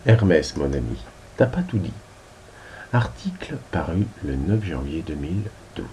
Hermès, mon ami, t'as pas tout dit. Article paru le 9 janvier 2012.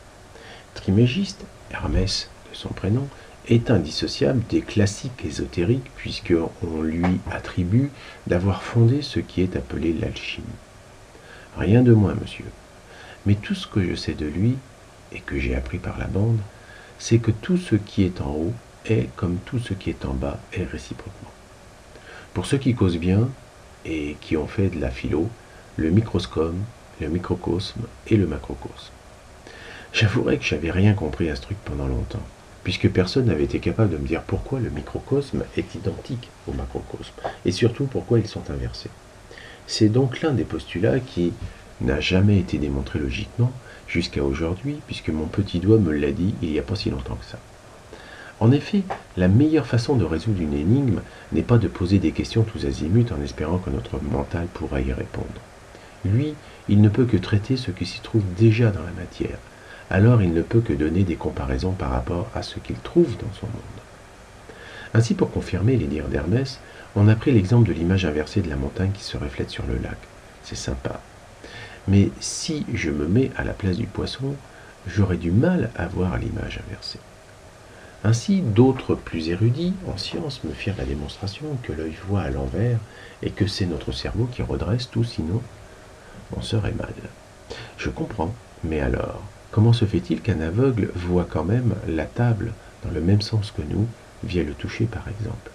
Trimégiste, Hermès de son prénom, est indissociable des classiques ésotériques puisqu'on lui attribue d'avoir fondé ce qui est appelé l'alchimie. Rien de moins, monsieur. Mais tout ce que je sais de lui, et que j'ai appris par la bande, c'est que tout ce qui est en haut est comme tout ce qui est en bas est réciproquement. Pour ceux qui causent bien et qui ont fait de la philo, le microscope, le microcosme et le macrocosme. J'avouerai que j'avais rien compris à ce truc pendant longtemps, puisque personne n'avait été capable de me dire pourquoi le microcosme est identique au macrocosme, et surtout pourquoi ils sont inversés. C'est donc l'un des postulats qui n'a jamais été démontré logiquement jusqu'à aujourd'hui, puisque mon petit doigt me l'a dit il n'y a pas si longtemps que ça. En effet, la meilleure façon de résoudre une énigme n'est pas de poser des questions tous azimuts en espérant que notre mental pourra y répondre. Lui, il ne peut que traiter ce qui s'y trouve déjà dans la matière. Alors il ne peut que donner des comparaisons par rapport à ce qu'il trouve dans son monde. Ainsi, pour confirmer les dires d'Hermès, on a pris l'exemple de l'image inversée de la montagne qui se reflète sur le lac. C'est sympa. Mais si je me mets à la place du poisson, j'aurais du mal à voir l'image inversée. Ainsi, d'autres plus érudits en sciences me firent la démonstration que l'œil voit à l'envers et que c'est notre cerveau qui redresse tout, sinon on serait mal. Je comprends, mais alors, comment se fait-il qu'un aveugle voit quand même la table dans le même sens que nous, via le toucher par exemple?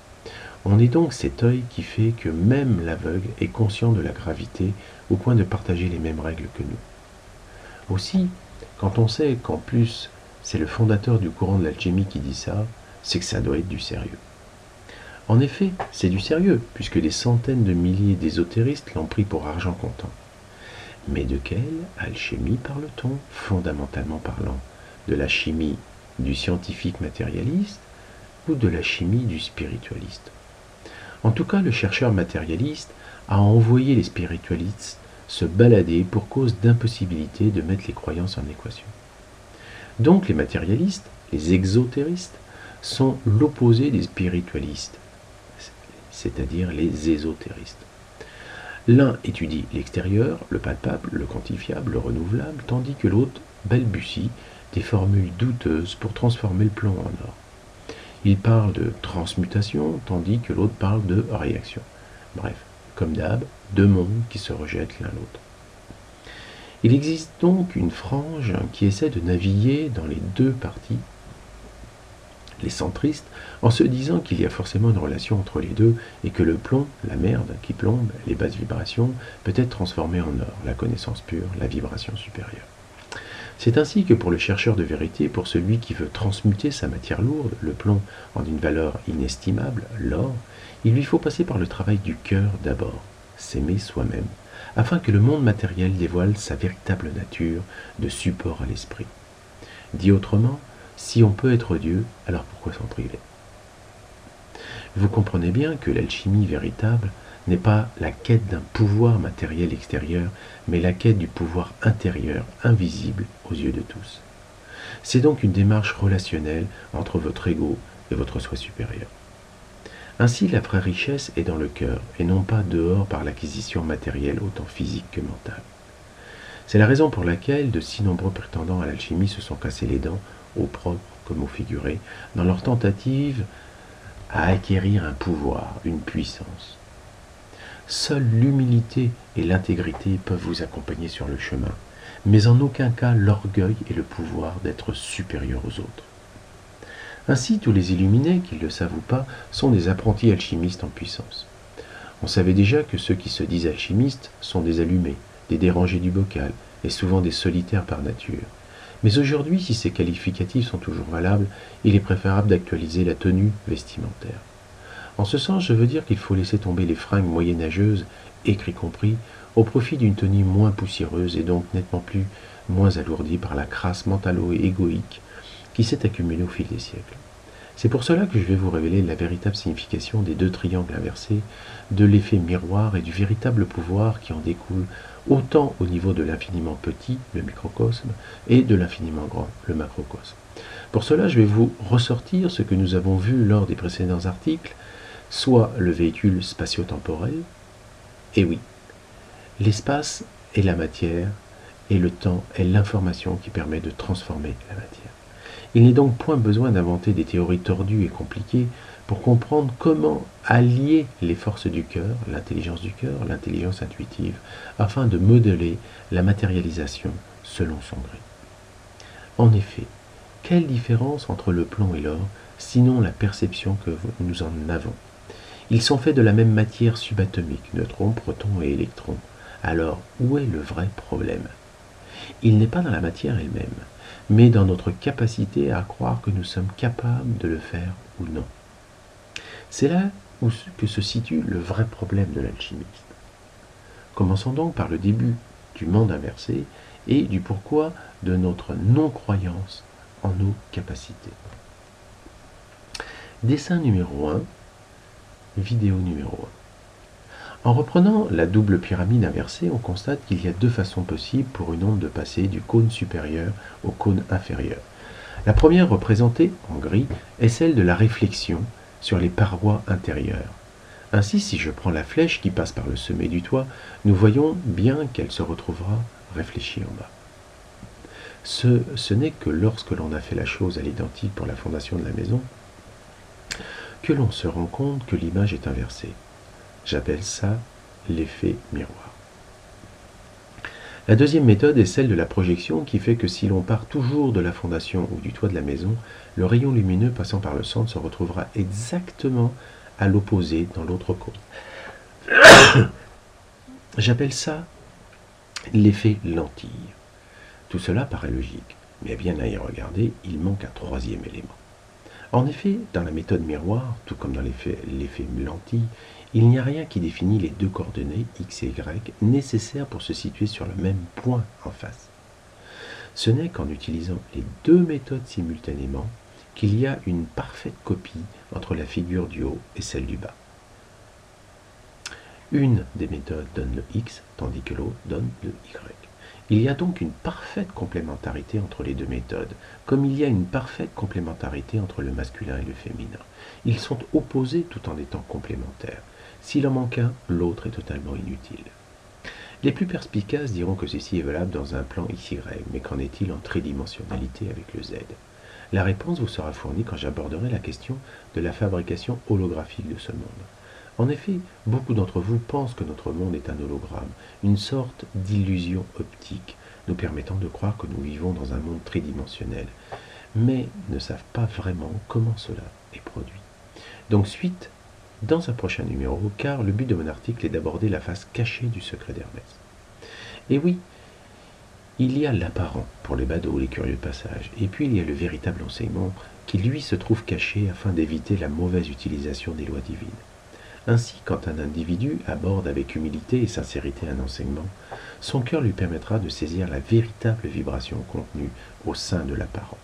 On est donc cet œil qui fait que même l'aveugle est conscient de la gravité au point de partager les mêmes règles que nous. Aussi, quand on sait qu'en plus c'est le fondateur du courant de l'alchimie qui dit ça, c'est que ça doit être du sérieux. En effet, c'est du sérieux, puisque des centaines de milliers d'ésotéristes l'ont pris pour argent comptant. Mais de quelle alchimie parle-t-on, fondamentalement parlant? De la chimie du scientifique matérialiste ou de la chimie du spiritualiste? En tout cas, le chercheur matérialiste a envoyé les spiritualistes se balader pour cause d'impossibilité de mettre les croyances en équation. Donc les matérialistes, les exotéristes, sont l'opposé des spiritualistes, c'est-à-dire les ésotéristes. L'un étudie l'extérieur, le palpable, le quantifiable, le renouvelable, tandis que l'autre balbutie des formules douteuses pour transformer le plomb en or. Il parle de transmutation, tandis que l'autre parle de réaction. Bref, comme d'hab, deux mondes qui se rejettent l'un l'autre. Il existe donc une frange qui essaie de naviguer dans les deux parties, les centristes, en se disant qu'il y a forcément une relation entre les deux et que le plomb, la merde qui plombe, les basses vibrations, peut être transformé en or, la connaissance pure, la vibration supérieure. C'est ainsi que pour le chercheur de vérité, pour celui qui veut transmuter sa matière lourde, le plomb, en une valeur inestimable, l'or, il lui faut passer par le travail du cœur d'abord, s'aimer soi-même, afin que le monde matériel dévoile sa véritable nature de support à l'esprit. Dit autrement, si on peut être Dieu, alors pourquoi s'en priver? Vous comprenez bien que l'alchimie véritable n'est pas la quête d'un pouvoir matériel extérieur, mais la quête du pouvoir intérieur, invisible aux yeux de tous. C'est donc une démarche relationnelle entre votre ego et votre soi supérieur. Ainsi, la vraie richesse est dans le cœur, et non pas dehors par l'acquisition matérielle autant physique que mentale. C'est la raison pour laquelle de si nombreux prétendants à l'alchimie se sont cassés les dents, au propre comme au figuré, dans leur tentative à acquérir un pouvoir, une puissance. Seule l'humilité et l'intégrité peuvent vous accompagner sur le chemin, mais en aucun cas l'orgueil et le pouvoir d'être supérieur aux autres. Ainsi, tous les illuminés, qu'ils le savent ou pas, sont des apprentis alchimistes en puissance. On savait déjà que ceux qui se disent alchimistes sont des allumés, des dérangés du bocal, et souvent des solitaires par nature. Mais aujourd'hui, si ces qualificatifs sont toujours valables, il est préférable d'actualiser la tenue vestimentaire. En ce sens, je veux dire qu'il faut laisser tomber les fringues moyenâgeuses, écrit compris, au profit d'une tenue moins poussiéreuse et donc nettement moins alourdie par la crasse mentalo-égoïque qui s'est accumulée au fil des siècles. C'est pour cela que je vais vous révéler la véritable signification des deux triangles inversés, de l'effet miroir et du véritable pouvoir qui en découle autant au niveau de l'infiniment petit, le microcosme, et de l'infiniment grand, le macrocosme. Pour cela, je vais vous ressortir ce que nous avons vu lors des précédents articles, soit le véhicule spatio-temporel, Et oui, l'espace est la matière, et le temps est l'information qui permet de transformer la matière. Il n'est donc point besoin d'inventer des théories tordues et compliquées pour comprendre comment allier les forces du cœur, l'intelligence intuitive, afin de modeler la matérialisation selon son gré. En effet, quelle différence entre le plomb et l'or, sinon la perception que nous en avons? Ils sont faits de la même matière subatomique, neutrons, protons et électrons. Alors, où est le vrai problème? Il n'est pas dans la matière elle-même, mais dans notre capacité à croire que nous sommes capables de le faire ou non. C'est là que se situe le vrai problème de l'alchimiste. Commençons donc par le début du monde inversé et du pourquoi de notre non-croyance en nos capacités. Dessin numéro 1, vidéo numéro 1. En reprenant la double pyramide inversée, on constate qu'il y a deux façons possibles pour une onde de passer du cône supérieur au cône inférieur. La première, représentée en gris, est celle de la réflexion sur les parois intérieures. Ainsi, si je prends la flèche qui passe par le sommet du toit, nous voyons bien qu'elle se retrouvera réfléchie en bas. Ce n'est que lorsque l'on a fait la chose à l'identique pour la fondation de la maison que l'on se rend compte que l'image est inversée. J'appelle ça l'effet miroir. La deuxième méthode est celle de la projection qui fait que si l'on part toujours de la fondation ou du toit de la maison, le rayon lumineux passant par le centre se retrouvera exactement à l'opposé dans l'autre cône. J'appelle ça l'effet lentille. Tout cela paraît logique, mais bien à y regarder, il manque un troisième élément. En effet, dans la méthode miroir, tout comme dans l'effet lentille, il n'y a rien qui définit les deux coordonnées x et y nécessaires pour se situer sur le même point en face. Ce n'est qu'en utilisant les deux méthodes simultanément qu'il y a une parfaite copie entre la figure du haut et celle du bas. Une des méthodes donne le x, tandis que l'autre donne le y. Il y a donc une parfaite complémentarité entre les deux méthodes, comme il y a une parfaite complémentarité entre le masculin et le féminin. Ils sont opposés tout en étant complémentaires. S'il en manque un, l'autre est totalement inutile. Les plus perspicaces diront que ceci est valable dans un plan XY, mais qu'en est-il en tridimensionnalité avec le Z? La réponse vous sera fournie quand j'aborderai la question de la fabrication holographique de ce monde. En effet, beaucoup d'entre vous pensent que notre monde est un hologramme, une sorte d'illusion optique, nous permettant de croire que nous vivons dans un monde tridimensionnel, mais ne savent pas vraiment comment cela est produit. Donc suite dans un prochain numéro, car le but de mon article est d'aborder la face cachée du secret d'Hermès. Et oui, il y a l'apparent pour les badauds, les curieux de passage, et puis il y a le véritable enseignement qui lui se trouve caché afin d'éviter la mauvaise utilisation des lois divines. Ainsi, quand un individu aborde avec humilité et sincérité un enseignement, son cœur lui permettra de saisir la véritable vibration contenue au sein de l'apparent.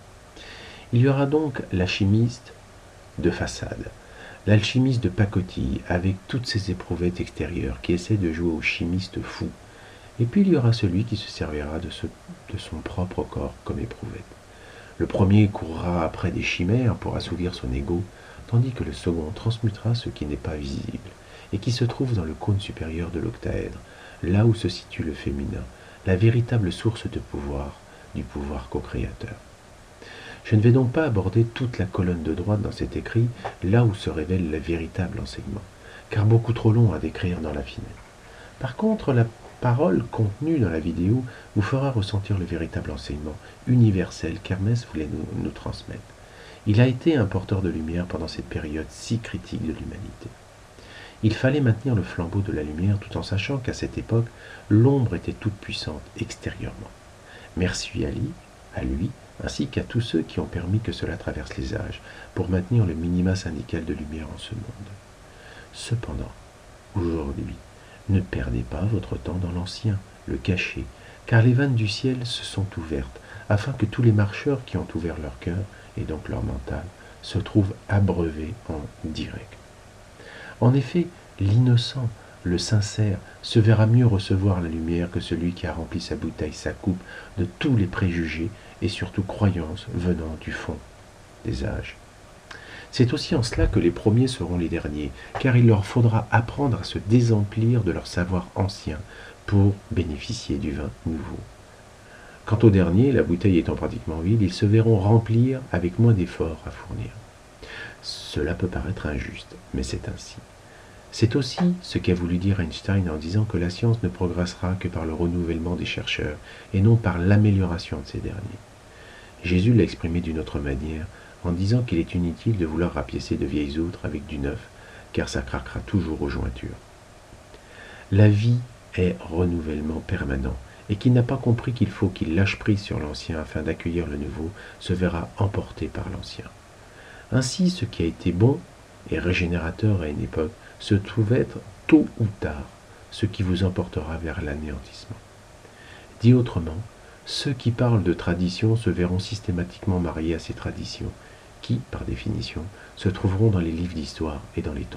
Il y aura donc l'alchimiste de façade, l'alchimiste de pacotille, avec toutes ses éprouvettes extérieures qui essaie de jouer au chimiste fou. Et puis il y aura celui qui se servira de son propre corps comme éprouvette. Le premier courra après des chimères pour assouvir son ego, tandis que le second transmutera ce qui n'est pas visible, et qui se trouve dans le cône supérieur de l'octaèdre, là où se situe le féminin, la véritable source de pouvoir, du pouvoir co-créateur. Je ne vais donc pas aborder toute la colonne de droite dans cet écrit, là où se révèle le véritable enseignement, car beaucoup trop long à décrire dans la finesse. Par contre, la parole contenue dans la vidéo vous fera ressentir le véritable enseignement universel qu'Hermès voulait nous transmettre. Il a été un porteur de lumière pendant cette période si critique de l'humanité. Il fallait maintenir le flambeau de la lumière tout en sachant qu'à cette époque, l'ombre était toute puissante extérieurement. Merci à lui, ainsi qu'à tous ceux qui ont permis que cela traverse les âges, pour maintenir le minima syndical de lumière en ce monde. Cependant, aujourd'hui, ne perdez pas votre temps dans l'ancien, le caché, car les vannes du ciel se sont ouvertes, afin que tous les marcheurs qui ont ouvert leur cœur, et donc leur mental, se trouvent abreuvés en direct. En effet, l'innocent, le sincère, se verra mieux recevoir la lumière que celui qui a rempli sa bouteille, sa coupe, de tous les préjugés et surtout croyances venant du fond des âges. C'est aussi en cela que les premiers seront les derniers, car il leur faudra apprendre à se désemplir de leur savoir ancien pour bénéficier du vin nouveau. Quant aux derniers, la bouteille étant pratiquement vide, ils se verront remplir avec moins d'efforts à fournir. Cela peut paraître injuste, mais c'est ainsi. C'est aussi ce qu'a voulu dire Einstein en disant que la science ne progressera que par le renouvellement des chercheurs et non par l'amélioration de ces derniers. Jésus l'a exprimé d'une autre manière en disant qu'il est inutile de vouloir rapiécer de vieilles outres avec du neuf, car ça craquera toujours aux jointures. La vie est renouvellement permanent, et qui n'a pas compris qu'il faut qu'il lâche prise sur l'ancien afin d'accueillir le nouveau se verra emporté par l'ancien. Ainsi, ce qui a été bon et régénérateur à une époque se trouve être tôt ou tard ce qui vous emportera vers l'anéantissement. Dit autrement, ceux qui parlent de tradition se verront systématiquement mariés à ces traditions, qui, par définition, se trouveront dans les livres d'histoire et dans les tombes.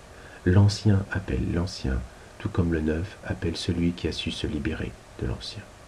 L'ancien appelle l'ancien, tout comme le neuf appelle celui qui a su se libérer de l'ancien.